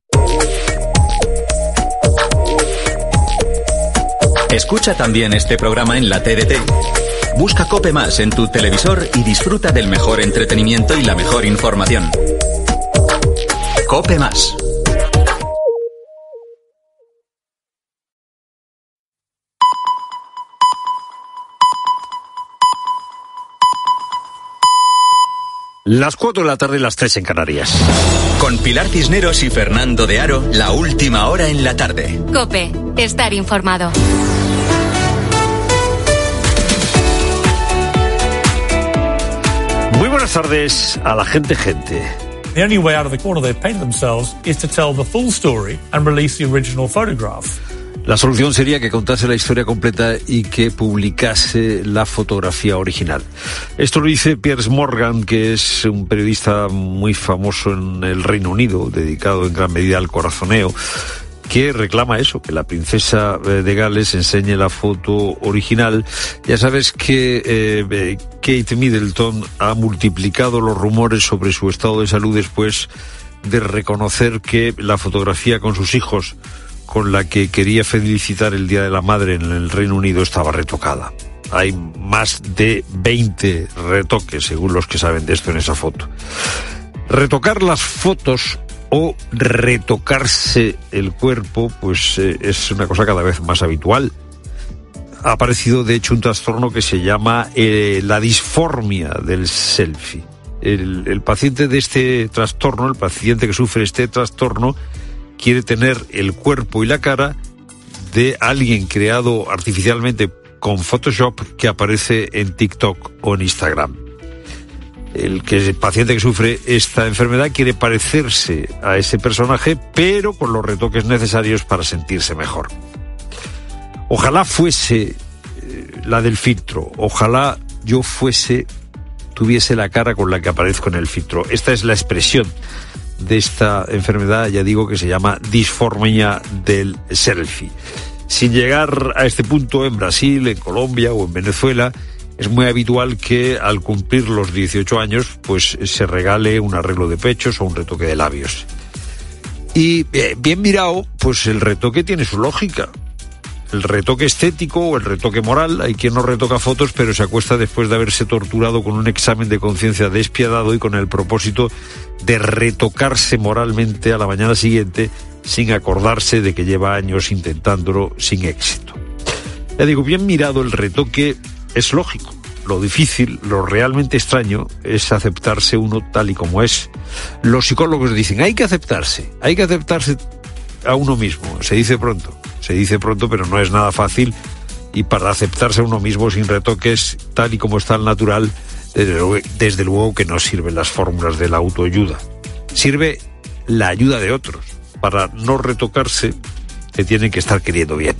Escucha también este programa en la T D T. Busca COPE Más en tu televisor y disfruta del mejor entretenimiento y la mejor información. COPE Más. Las cuatro de la tarde, las tres en Canarias. Con Pilar Cisneros y Fernando de Aro, la última hora en la tarde. COPE, estar informado. Muy buenas tardes a la gente gente. The only way out of the corner they've painted themselves is to tell the full story and release the original photograph. La solución sería que contase la historia completa y que publicase la fotografía original. Esto lo dice Piers Morgan, que es un periodista muy famoso en el Reino Unido, dedicado en gran medida al corazoneo, que reclama eso, que la princesa de Gales enseñe la foto original. Ya sabes que eh, Kate Middleton ha multiplicado los rumores sobre su estado de salud después de reconocer que la fotografía con sus hijos, con la que quería felicitar el Día de la Madre en el Reino Unido, estaba retocada. Hay más de veinte retoques, según los que saben de esto, en esa foto. Retocar las fotos o retocarse el cuerpo, pues eh, es una cosa cada vez más habitual. Ha aparecido, de hecho, un trastorno que se llama eh, la disformia del selfie. El, el paciente de este trastorno, el paciente que sufre este trastorno, quiere tener el cuerpo y la cara de alguien creado artificialmente con Photoshop que aparece en TikTok o en Instagram. El, que el paciente que sufre esta enfermedad quiere parecerse a ese personaje, pero con los retoques necesarios para sentirse mejor. Ojalá fuese eh, la del filtro, ojalá yo fuese, tuviese la cara con la que aparezco en el filtro. Esta es la expresión de esta enfermedad, ya digo, que se llama disformia del selfie. Sin llegar a este punto, en Brasil, en Colombia o en Venezuela, es muy habitual que al cumplir los dieciocho años, pues se regale un arreglo de pechos o un retoque de labios. Y eh, bien mirado, pues el retoque tiene su lógica. El retoque estético o el retoque moral, hay quien no retoca fotos, pero se acuesta después de haberse torturado con un examen de conciencia despiadado y con el propósito de retocarse moralmente a la mañana siguiente sin acordarse de que lleva años intentándolo sin éxito. Ya digo, bien mirado el retoque es lógico. Lo difícil, lo realmente extraño, es aceptarse uno tal y como es. Los psicólogos dicen, hay que aceptarse, hay que aceptarse a uno mismo. Se dice pronto, se dice pronto, pero no es nada fácil. Y para aceptarse a uno mismo sin retoques, tal y como está el natural, desde luego, desde luego que no sirven las fórmulas de la autoayuda. Sirve la ayuda de otros. Para no retocarse, se tienen que estar queriendo bien.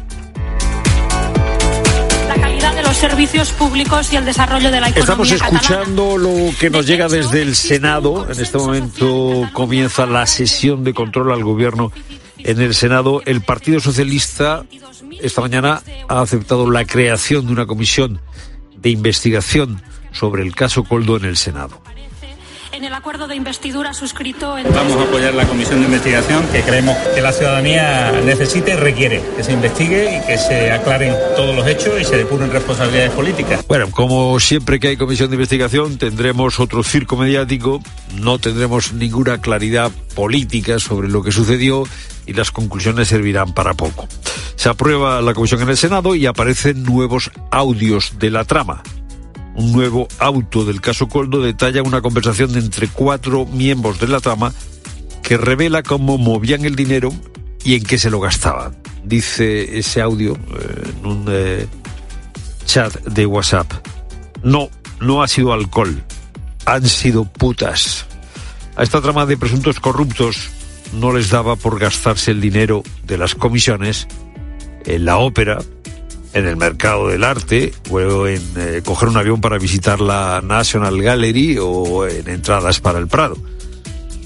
Los servicios públicos y el desarrollo de la economía. Estamos escuchando lo que nos llega desde el Senado. En este momento comienza la sesión de control al gobierno en el Senado. El Partido Socialista esta mañana ha aceptado la creación de una comisión de investigación sobre el caso Koldo en el Senado. En el acuerdo de investidura suscrito en... Vamos a apoyar la comisión de investigación que creemos que la ciudadanía necesita y requiere, que se investigue y que se aclaren todos los hechos y se depuren responsabilidades políticas. Bueno, como siempre que hay comisión de investigación tendremos otro circo mediático, no tendremos ninguna claridad política sobre lo que sucedió y las conclusiones servirán para poco. Se aprueba la comisión en el Senado y aparecen nuevos audios de la trama. Un nuevo auto del caso Koldo detalla una conversación de entre cuatro miembros de la trama que revela cómo movían el dinero y en qué se lo gastaban. Dice ese audio eh, en un eh, chat de WhatsApp. No, no ha sido alcohol, han sido putas. A esta trama de presuntos corruptos no les daba por gastarse el dinero de las comisiones en la ópera, en el mercado del arte, o en eh, coger un avión para visitar la National Gallery o en entradas para el Prado.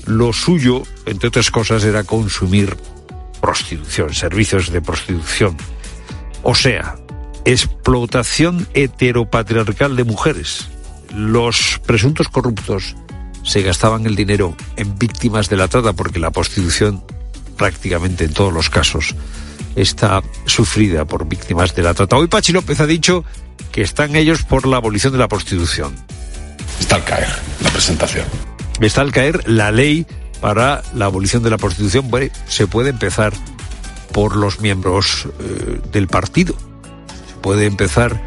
lo suyo, entre otras cosas, era consumir prostitución, servicios de prostitución. O sea, explotación heteropatriarcal de mujeres. Los presuntos corruptos se gastaban el dinero en víctimas de la trata, porque la prostitución prácticamente en todos los casos está sufrida por víctimas de la trata. Hoy Pachi López ha dicho que están ellos por la abolición de la prostitución. Está al caer la presentación. Está al caer la ley para la abolición de la prostitución. Bueno, se puede empezar por los miembros eh, del partido. Se puede empezar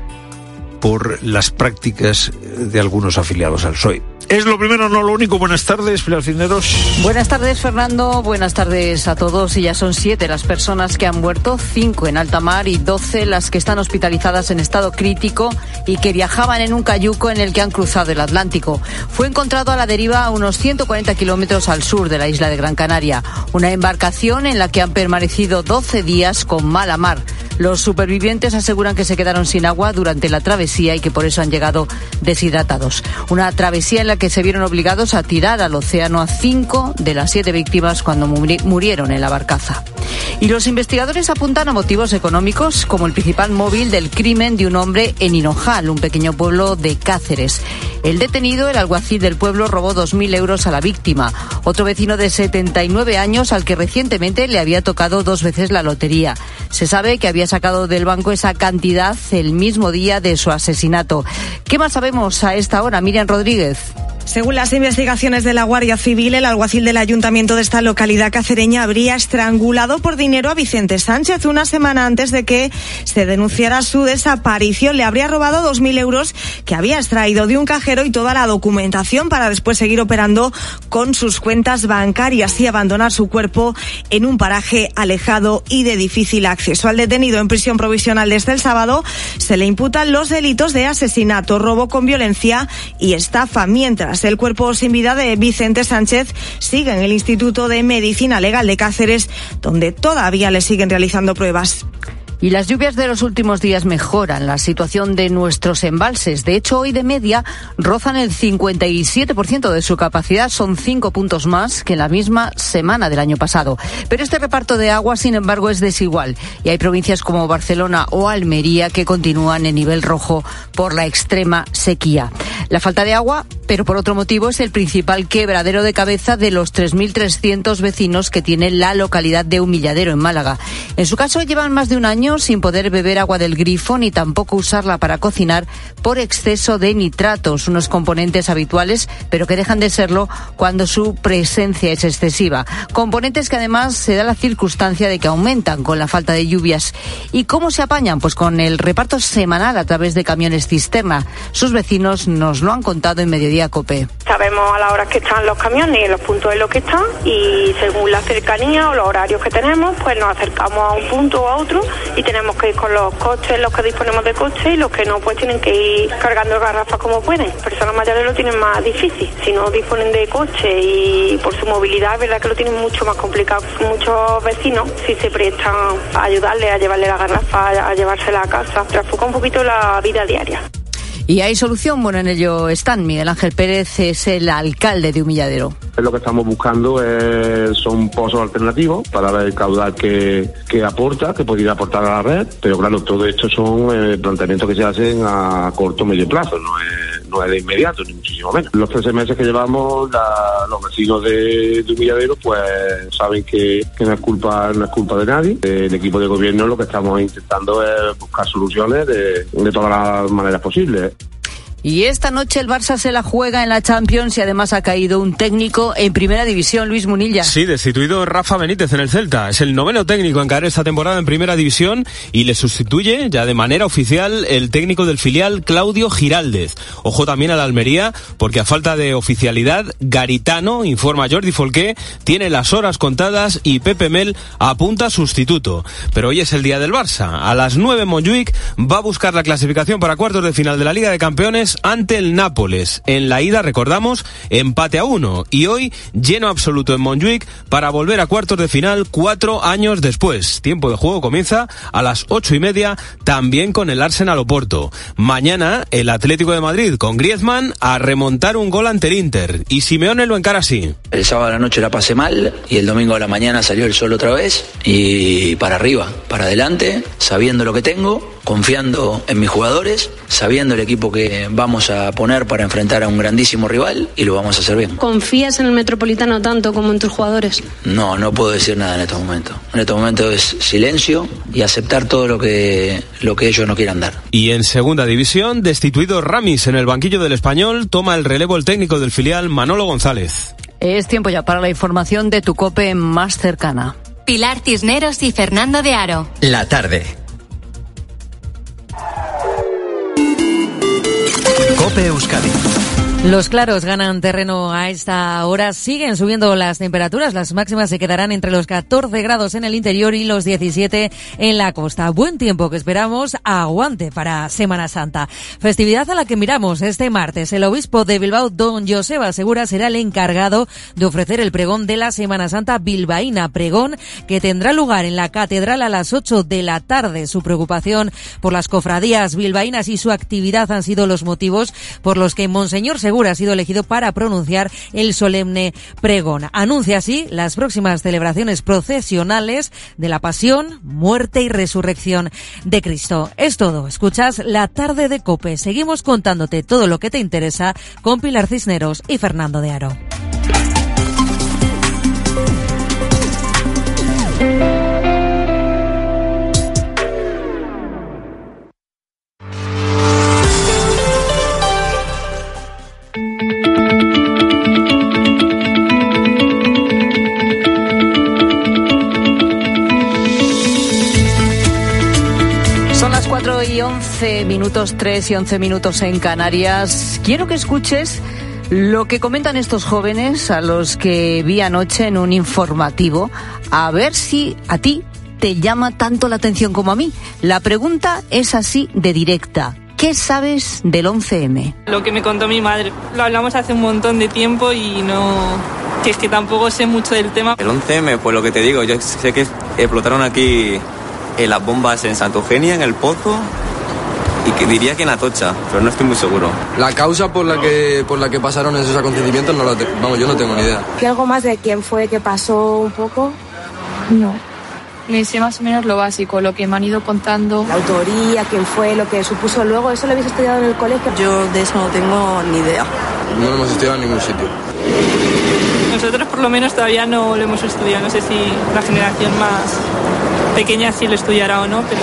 por las prácticas de algunos afiliados al P S O E. Es lo primero, no lo único. Buenas tardes, Pilar Cisneros. Buenas tardes, Fernando. Buenas tardes a todos. Y ya son siete las personas que han muerto, cinco en alta mar y doce las que están hospitalizadas en estado crítico y que viajaban en un cayuco en el que han cruzado el Atlántico. Fue encontrado a la deriva a unos ciento cuarenta kilómetros al sur de la isla de Gran Canaria. Una embarcación en la que han permanecido doce días con mala mar. Los supervivientes aseguran que se quedaron sin agua durante la travesía y que por eso han llegado deshidratados. Una travesía en la que se vieron obligados a tirar al océano a cinco de las siete víctimas cuando murieron en la barcaza. Y los investigadores apuntan a motivos económicos como el principal móvil del crimen de un hombre en Hinojal, un pequeño pueblo de Cáceres. El detenido, el alguacil del pueblo, robó dos mil euros a la víctima. Otro vecino de setenta y nueve años al que recientemente le había tocado dos veces la lotería. Se sabe que había sacado del banco esa cantidad el mismo día de su asesinato. ¿Qué más sabemos a esta hora, Miriam Rodríguez? Según las investigaciones de la Guardia Civil, el alguacil del ayuntamiento de esta localidad cacereña habría estrangulado por dinero a Vicente Sánchez una semana antes de que se denunciara su desaparición. Le habría robado dos mil euros que había extraído de un cajero y toda la documentación para después seguir operando con sus cuentas bancarias y abandonar su cuerpo en un paraje alejado y de difícil acceso. Al detenido en prisión provisional desde el sábado se le imputan los delitos de asesinato, robo con violencia y estafa, mientras el cuerpo sin vida de Vicente Sánchez sigue en el Instituto de Medicina Legal de Cáceres, donde todavía le siguen realizando pruebas. Y las lluvias de los últimos días mejoran la situación de nuestros embalses. De hecho, hoy de media rozan el cincuenta y siete por ciento de su capacidad. Son cinco puntos más que en la misma semana del año pasado. Pero este reparto de agua, sin embargo, es desigual. Y hay provincias como Barcelona o Almería que continúan en nivel rojo por la extrema sequía. La falta de agua, pero por otro motivo, es el principal quebradero de cabeza de los tres mil trescientos vecinos que tiene la localidad de Humilladero, en Málaga. En su caso, llevan más de un año sin poder beber agua del grifo ni tampoco usarla para cocinar por exceso de nitratos, unos componentes habituales pero que dejan de serlo cuando su presencia es excesiva. Componentes que además se da la circunstancia de que aumentan con la falta de lluvias. ¿Y cómo se apañan? Pues con el reparto semanal a través de camiones cisterna. Sus vecinos nos lo han contado en Mediodía COPE. Sabemos a la hora que están los camiones y los puntos en los que están, y según la cercanía o los horarios que tenemos, pues nos acercamos a un punto o a otro y tenemos que ir con los coches, los que disponemos de coche, y los que no, pues tienen que ir cargando garrafas como pueden. Personas mayores lo tienen más difícil. Si no disponen de coche y por su movilidad, es verdad que lo tienen mucho más complicado. Muchos vecinos sí se prestan a ayudarle, a llevarle la garrafa, a llevársela a casa. Trastoca un poquito la vida diaria. ¿Y hay solución? Bueno, en ello están. Miguel Ángel Pérez es el alcalde de Humilladero. Lo que estamos buscando es, son pozos alternativos para ver el caudal que, que aporta, que podría aportar a la red, pero claro, todo esto son eh, planteamientos que se hacen a corto o medio plazo, no es, no es de inmediato, ni muchísimo menos. Los trece meses que llevamos, la, los vecinos de, de Humilladero pues saben que, que no es culpa, no es culpa de nadie. El equipo de gobierno lo que estamos intentando es buscar soluciones de, de todas las maneras posibles. Y esta noche el Barça se la juega en la Champions y además ha caído un técnico en Primera División, Luis Munilla. Sí, destituido Rafa Benítez en el Celta. Es el noveno técnico en caer esta temporada en Primera División y le sustituye ya de manera oficial el técnico del filial, Claudio Giraldez. Ojo también a la Almería, porque a falta de oficialidad, Garitano, informa Jordi Folqué, tiene las horas contadas y Pepe Mel apunta sustituto. Pero hoy es el día del Barça. A las nueve Montjuic va a buscar la clasificación para cuartos de final de la Liga de Campeones lunes ante el Nápoles. En la ida, recordamos, empate a uno. Y hoy, lleno absoluto en Montjuic para volver a cuartos de final cuatro años después. Tiempo de juego comienza a las ocho y media, también con el Arsenal Oporto. Mañana, el Atlético de Madrid con Griezmann a remontar un gol ante el Inter. Y Simeone lo encara así. El sábado a la noche la pasé mal y el domingo a la mañana salió el sol otra vez. Y para arriba, para adelante, sabiendo lo que tengo, confiando en mis jugadores, sabiendo el equipo que vamos a poner para enfrentar a un grandísimo rival y lo vamos a hacer bien. ¿Confías en el Metropolitano tanto como en tus jugadores? No, no puedo decir nada en estos momentos. En estos momentos es silencio y aceptar todo lo que, lo que ellos no quieran dar. Y en segunda división, destituido Ramis en el banquillo del Español, toma el relevo el técnico del filial Manolo González. Es tiempo ya para la información de tu COPE más cercana. Pilar Cisneros y Fernando de Aro. La tarde. COPE Euskadi. Los claros ganan terreno a esta hora, siguen subiendo las temperaturas, las máximas se quedarán entre los catorce grados en el interior y los diecisiete en la costa. Buen tiempo que esperamos, aguante para Semana Santa. Festividad a la que miramos este martes. El obispo de Bilbao, don Joseba Segura, será el encargado de ofrecer el pregón de la Semana Santa bilbaína, pregón que tendrá lugar en la catedral a las ocho de la tarde. Su preocupación por las cofradías bilbaínas y su actividad han sido los motivos por los que Monseñor Segura ha sido elegido para pronunciar el solemne pregón. Anuncia así las próximas celebraciones procesionales de la pasión, muerte y resurrección de Cristo. Es todo. Escuchas La Tarde de COPE. Seguimos contándote todo lo que te interesa con Pilar Cisneros y Fernando de Aro. Y once minutos, tres y once minutos en Canarias. Quiero que escuches lo que comentan estos jóvenes a los que vi anoche en un informativo, a ver si a ti te llama tanto la atención como a mí. La pregunta es así de directa. ¿Qué sabes del once eme? Lo que me contó mi madre. Lo hablamos hace un montón de tiempo y no... que es que tampoco sé mucho del tema. El once eme, pues lo que te digo, yo sé que explotaron aquí en las bombas en Santa Eugenia, en El Pozo, y que diría que en Atocha, pero no estoy muy seguro. La causa por la que por la que pasaron esos acontecimientos, no la te, vamos, yo no tengo ni idea. ¿Que algo más de quién fue, que pasó un poco? No. Me sé más o menos lo básico, lo que me han ido contando. La autoría, quién fue, lo que supuso luego, ¿eso lo habéis estudiado en el colegio? Yo de eso no tengo ni idea. No lo hemos estudiado en ningún sitio. Nosotros por lo menos todavía no lo hemos estudiado, no sé si la generación más pequeña sí lo estudiará o no, pero...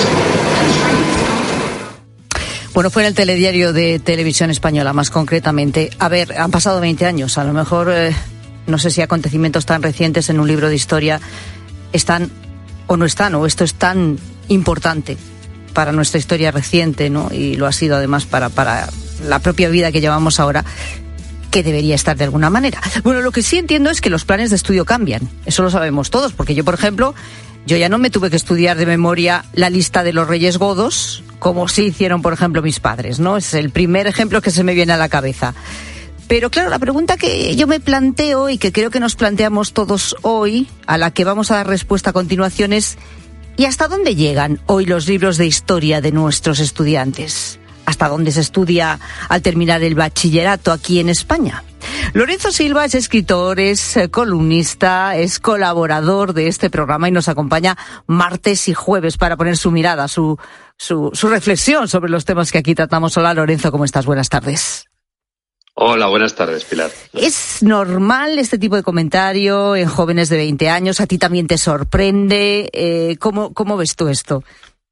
Bueno, fue en el telediario de Televisión Española, más concretamente. A ver, han pasado veinte años, a lo mejor, eh, no sé si acontecimientos tan recientes en un libro de historia están o no están, o esto es tan importante para nuestra historia reciente, ¿no? Y lo ha sido además para, para la propia vida que llevamos ahora, que debería estar de alguna manera. Bueno, lo que sí entiendo es que los planes de estudio cambian. Eso lo sabemos todos, porque yo, por ejemplo, yo ya no me tuve que estudiar de memoria la lista de los Reyes Godos, como sí hicieron, por ejemplo, mis padres, ¿no? Es el primer ejemplo que se me viene a la cabeza. Pero claro, la pregunta que yo me planteo y que creo que nos planteamos todos hoy, a la que vamos a dar respuesta a continuación, es ¿y hasta dónde llegan hoy los libros de historia de nuestros estudiantes? ¿Hasta dónde se estudia al terminar el bachillerato aquí en España? Lorenzo Silva es escritor, es columnista, es colaborador de este programa y nos acompaña martes y jueves para poner su mirada, su, su, su reflexión sobre los temas que aquí tratamos. Hola Lorenzo, ¿cómo estás? Buenas tardes. Hola, buenas tardes, Pilar. ¿Es normal este tipo de comentario en jóvenes de veinte años? ¿A ti también te sorprende? Eh, ¿cómo, ¿Cómo ves tú esto?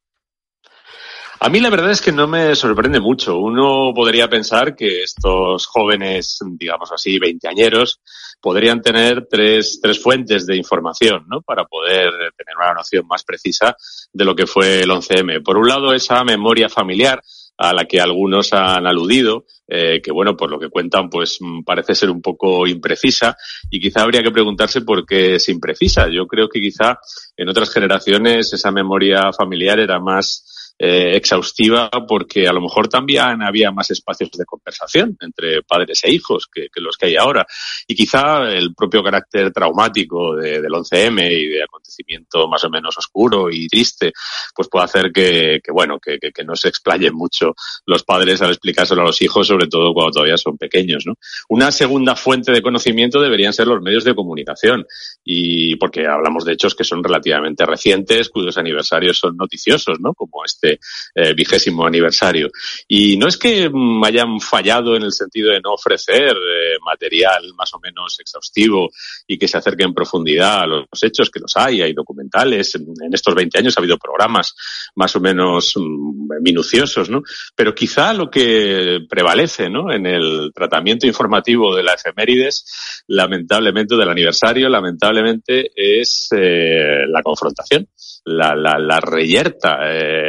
A mí la verdad es que no me sorprende mucho. Uno podría pensar que estos jóvenes, digamos así, veinteañeros, podrían tener tres, tres fuentes de información, ¿no? Para poder tener una noción más precisa de lo que fue el once eme. Por un lado, esa memoria familiar a la que algunos han aludido, eh, que bueno, por lo que cuentan, pues parece ser un poco imprecisa, y quizá habría que preguntarse por qué es imprecisa. Yo creo que quizá en otras generaciones esa memoria familiar era más eh, exhaustiva porque a lo mejor también había más espacios de conversación entre padres e hijos que, que los que hay ahora. Y quizá el propio carácter traumático de, del once eme y de acontecimiento más o menos oscuro y triste, pues puede hacer que, que bueno, que, que, que no se explayen mucho los padres al explicárselo a los hijos, sobre todo cuando todavía son pequeños, ¿no? Una segunda fuente de conocimiento deberían ser los medios de comunicación, y porque hablamos de hechos que son relativamente recientes, cuyos aniversarios son noticiosos, ¿no? Como este eh, vigésimo aniversario. Y no es que mm, hayan fallado en el sentido de no ofrecer eh, material más o menos exhaustivo y que se acerque en profundidad a los hechos, que los hay, hay documentales. En, en estos veinte años ha habido programas más o menos mm, minuciosos, ¿no? Pero quizá lo que prevalece, ¿no?, en el tratamiento informativo de la efemérides, lamentablemente, del aniversario, lamentablemente, es eh, la confrontación, la, la, la reyerta, eh,